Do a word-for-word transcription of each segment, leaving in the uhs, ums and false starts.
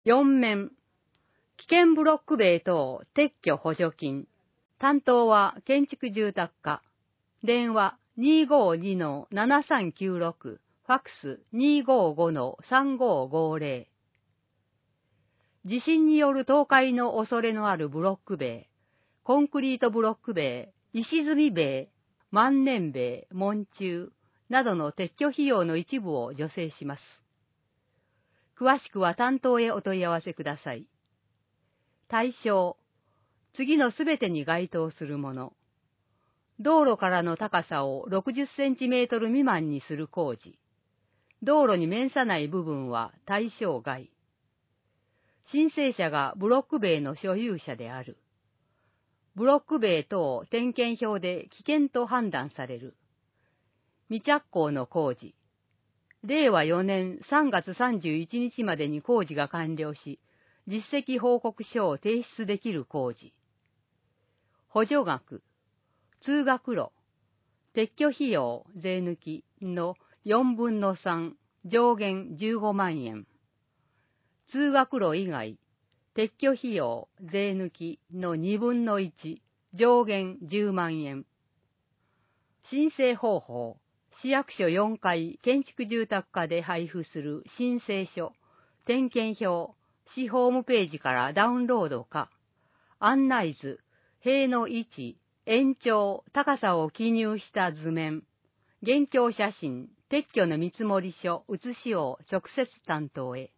よん面、危険ブロック塀等撤去補助金。担当は建築住宅課。電話 にーごーにのななさんきゅうろく、ファックス にーごーごのさんごーごーぜろ。地震による倒壊の恐れのあるブロック塀、コンクリートブロック塀、石積み塀、万年塀、門柱などの撤去費用の一部を助成します。詳しくは担当へお問い合わせください。対象、次のすべてに該当するもの。道路からの高さをろくじゅっセンチメートル未満にする工事。道路に面さない部分は対象外。申請者がブロック塀の所有者である。ブロック塀等点検表で危険と判断される。未着工の工事。れいわよねんさんがつさんじゅういちにちまでに工事が完了し、実績報告書を提出できる工事。補助額。通学路。撤去費用税抜きのよんぶんのさん、上限じゅうごまんえん。通学路以外、撤去費用税抜きのにぶんのいち、上限じゅうまんえん。申請方法。市役所よんかい建築住宅課で配布する申請書、点検表、市ホームページからダウンロードか、案内図、塀の位置、延長、高さを記入した図面、現況写真、撤去の見積書、写しを直接担当へ。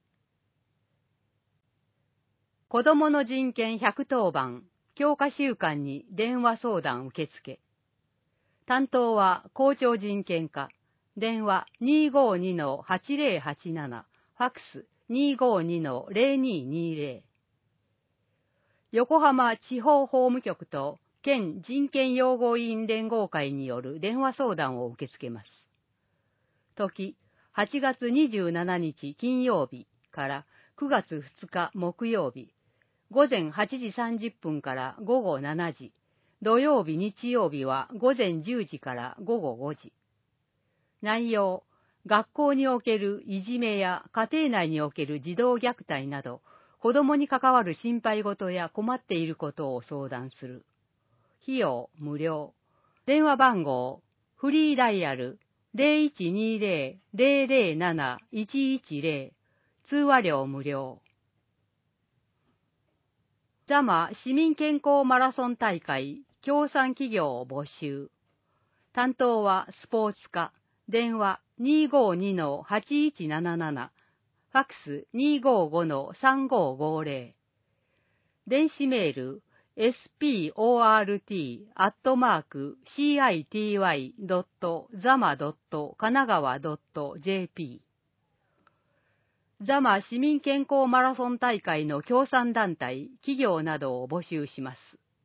子どもの人権ひゃくとおばん、強化週間に電話相談受付。担当は校長人権課。電話 にーごーにのはちぜろはちなな、ファックス にーごーにのぜろにーにーぜろ。横浜地方法務局と県人権擁護委員連合会による電話相談を受け付けます。時、はちがつにじゅうしちにち金曜日からくがつふつか木曜日、午前はちじさんじゅっぷんから午後しちじ、土曜日日曜日は午前じゅうじから午後ごじ。内容、学校におけるいじめや家庭内における児童虐待など、子供に関わる心配事や困っていることを相談する。費用無料。電話番号、フリーダイヤルぜろいちにぜろ ぜろぜろなないちいちぜろ。通話料無料。座間市民健康マラソン大会協賛企業を募集。担当はスポーツ課。電話 にーごーにのはちいちなななな、ファックス にーごーごのさんごーごーぜろ。電子メール エスピーオーアールティー アットマーク シーアイティーワイ ドット ザマ ドット 神奈川 ドット ジェーピー。座間市民健康マラソン大会の協賛団体、企業などを募集します。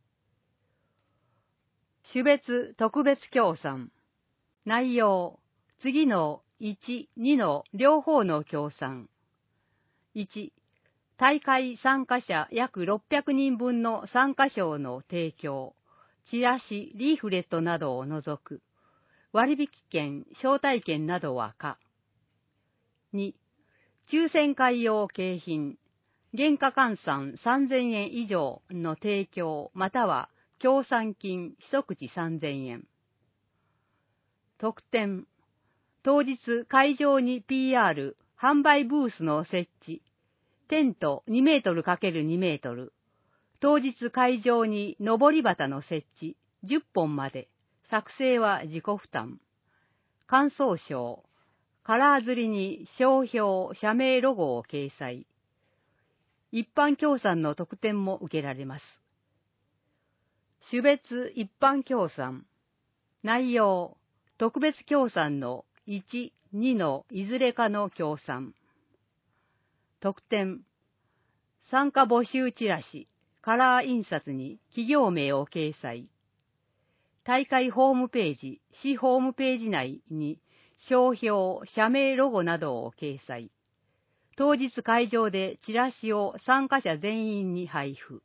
種別特別協賛。内容、次のいち、にの両方の協賛。いち、大会参加者約ろっぴゃくにんぶんの参加賞の提供、チラシ、リーフレットなどを除く、割引券、招待券などは可。に、抽選会用景品、原価換算さんぜんえん以上の提供または協賛金一口さんぜんえん。特典、当日会場に ピーアール、販売ブースの設置、テントにメートルかけるにメートル、当日会場に上り旗の設置じゅっぽんまで、作成は自己負担。感想賞、カラー刷りに商標、社名ロゴを掲載。一般協賛の特典も受けられます。種別一般協賛。内容、特別協賛のいち、にのいずれかの協賛。特典、参加募集チラシ、カラー印刷に企業名を掲載。大会ホームページ、市ホームページ内に商標、社名ロゴなどを掲載。当日会場でチラシを参加者全員に配布。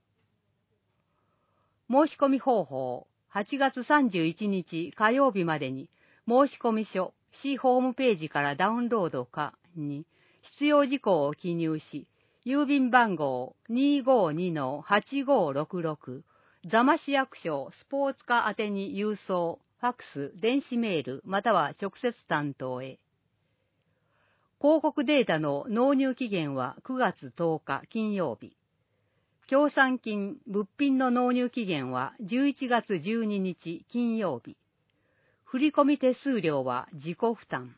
申し込み方法、はちがつさんじゅういちにち火曜日までに申込書、市ホームページからダウンロードかに必要事項を記入し、 郵便番号 にーごーにのはちごーろくろく、座間市役所スポーツ課宛てに郵送、ファックス、電子メール、または直接担当へ。広告データの納入期限はくがつとおか金曜日。協賛金、物品の納入期限はじゅういちがつじゅうににち金曜日。振込手数料は自己負担。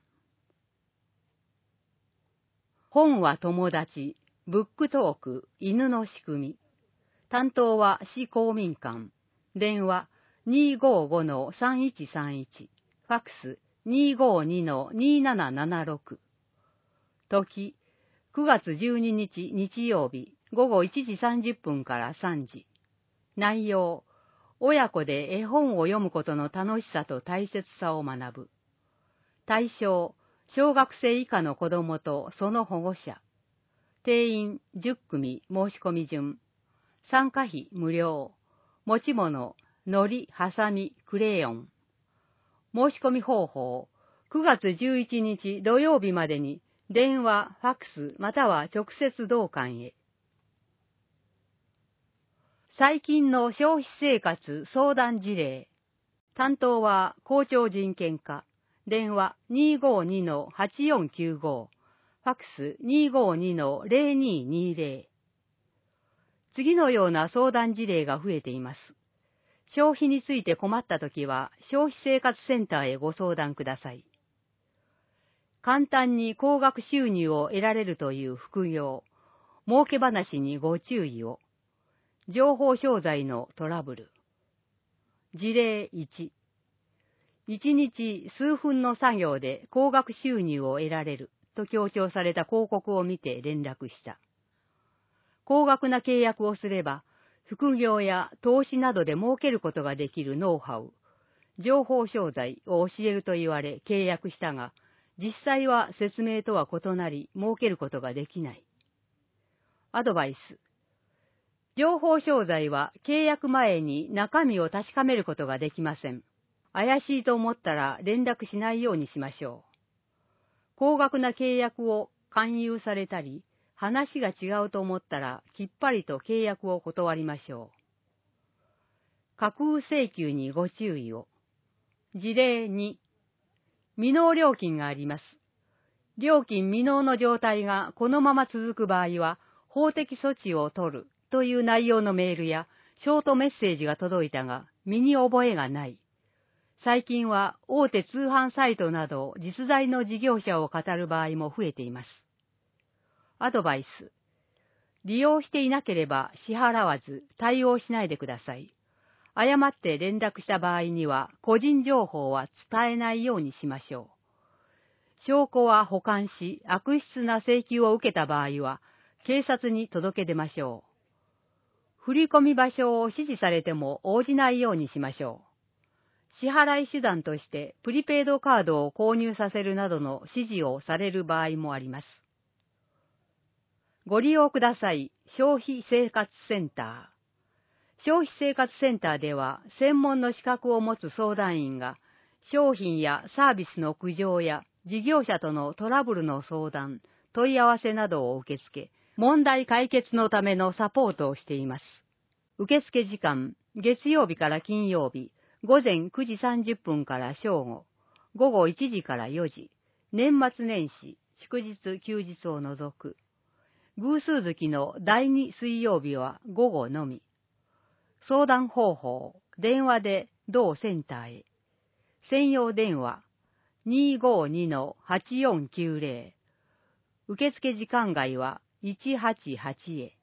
本は友達、ブックトーク、犬の仕組み。担当は市公民館。電話 にーごーごのさんいちさんいち。ファックス にーごーにのにーななななろく。時、くがつじゅうににち日曜日、ごごいちじさんじゅっぷんからさんじ。内容、親子で絵本を読むことの楽しさと大切さを学ぶ。対象、小学生以下の子供とその保護者。定員じゅっくみ申し込み順。参加費無料。持ち物、糊、ハサミ、クレヨン。申し込み方法、くがつじゅういちにち土曜日までに電話、ファックスまたは直接同館へ。最近の消費生活相談事例。担当は校長人権課。電話 にーごーにのはちよんきゅうご。ファックス にーごーにのぜろにーにーぜろ。次のような相談事例が増えています。消費について困ったときは消費生活センターへご相談ください。簡単に高額収入を得られるという副業、儲け話にご注意を。情報商材のトラブル。事例いち。一日数分の作業で高額収入を得られると強調された広告を見て連絡した。高額な契約をすれば、副業や投資などで儲けることができるノウハウ、情報商材を教えると言われ契約したが、実際は説明とは異なり儲けることができない。アドバイス。情報商材は契約前に中身を確かめることができません。怪しいと思ったら連絡しないようにしましょう。高額な契約を勧誘されたり、話が違うと思ったらきっぱりと契約を断りましょう。架空請求にご注意を。事例に、未納料金があります。料金未納の状態がこのまま続く場合は、法的措置を取るという内容のメールやショートメッセージが届いたが、身に覚えがない。最近は大手通販サイトなど実在の事業者を語る場合も増えています。アドバイス。利用していなければ支払わず対応しないでください。誤って連絡した場合には個人情報は伝えないようにしましょう。証拠は保管し悪質な請求を受けた場合は警察に届け出ましょう。振込場所を指示されても応じないようにしましょう。支払い手段としてプリペイドカードを購入させるなどの指示をされる場合もあります。ご利用ください。消費生活センター。消費生活センターでは専門の資格を持つ相談員が商品やサービスの苦情や事業者とのトラブルの相談、問い合わせなどを受け付け、問題解決のためのサポートをしています。受付時間、月曜日から金曜日、ごぜんくじさんじゅっぷんから正午、ごごいちじからよじ、年末年始、祝日休日を除く。偶数月のだいに水曜日は午後のみ。相談方法、電話で同センターへ。専用電話、にーごーにのはちよんきゅうぜろ。受付時間外はいちはちはちへ。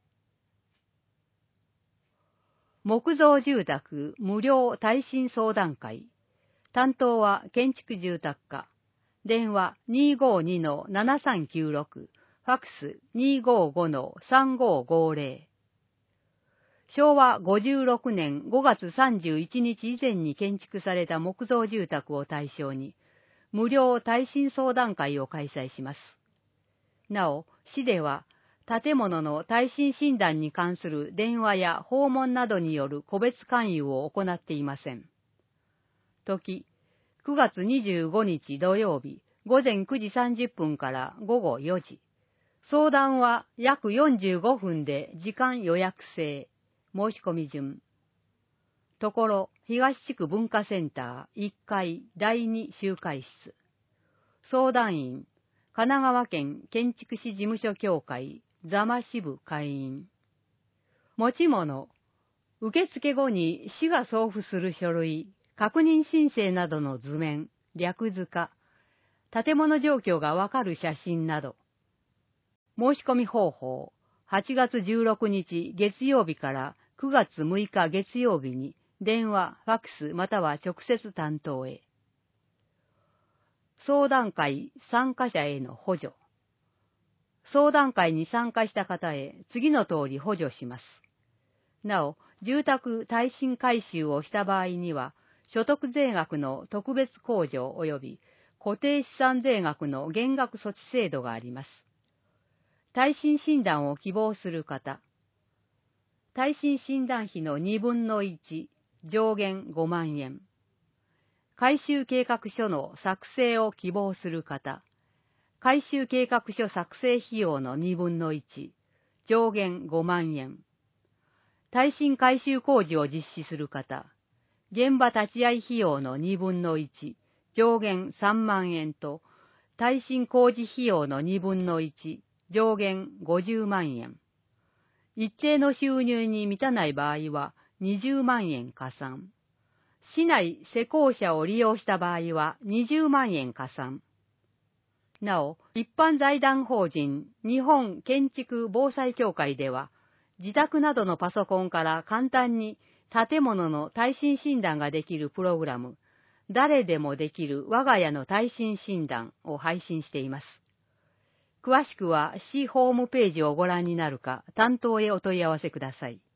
木造住宅無料耐震相談会。担当は建築住宅課。電話 にーごーにのななさんきゅうろく。ファックス にーごーごのさんごーごーぜろ。しょうわごじゅうろくねんごがつさんじゅういちにち以前に建築された木造住宅を対象に、無料耐震相談会を開催します。なお、市では、建物の耐震診断に関する電話や訪問などによる個別勧誘を行っていません。時、くがつにじゅうごにち土曜日、ごぜんくじさんじゅっぷんからごごよじ。 相談は約よんじゅうごふんで時間予約制。申し込み順。ところ、東地区文化センターいっかいだいに集会室。相談員、神奈川県建築士事務所協会座間支部会員。持ち物、受付後に市が送付する書類、確認申請などの図面、略図化、建物状況がわかる写真など。申し込み方法、はちがつじゅうろくにち月曜日からくがつむいか月曜日に電話、ファックスまたは直接担当へ。相談会参加者への補助。相談会に参加した方へ次の通り補助します。なお、住宅耐震改修をした場合には、所得税額の特別控除及び固定資産税額の減額措置制度があります。耐震診断を希望する方。耐震診断費のにぶんのいち、上限ごまんえん。改修計画書の作成を希望する方。改修計画書作成費用のにぶんのいち、上限ごまんえん。耐震改修工事を実施する方。現場立ち会い費用のにぶんのいち、上限さんまんえんと、耐震工事費用のにぶんのいち、上限ごじゅうまんえん。一定の収入に満たない場合はにじゅうまんえん加算。市内施工者を利用した場合はにじゅうまんえん加算。なお、一般財団法人日本建築防災協会では、自宅などのパソコンから簡単に建物の耐震診断ができるプログラム、誰でもできる我が家の耐震診断を配信しています。詳しくは市ホームページをご覧になるか、担当へお問い合わせください。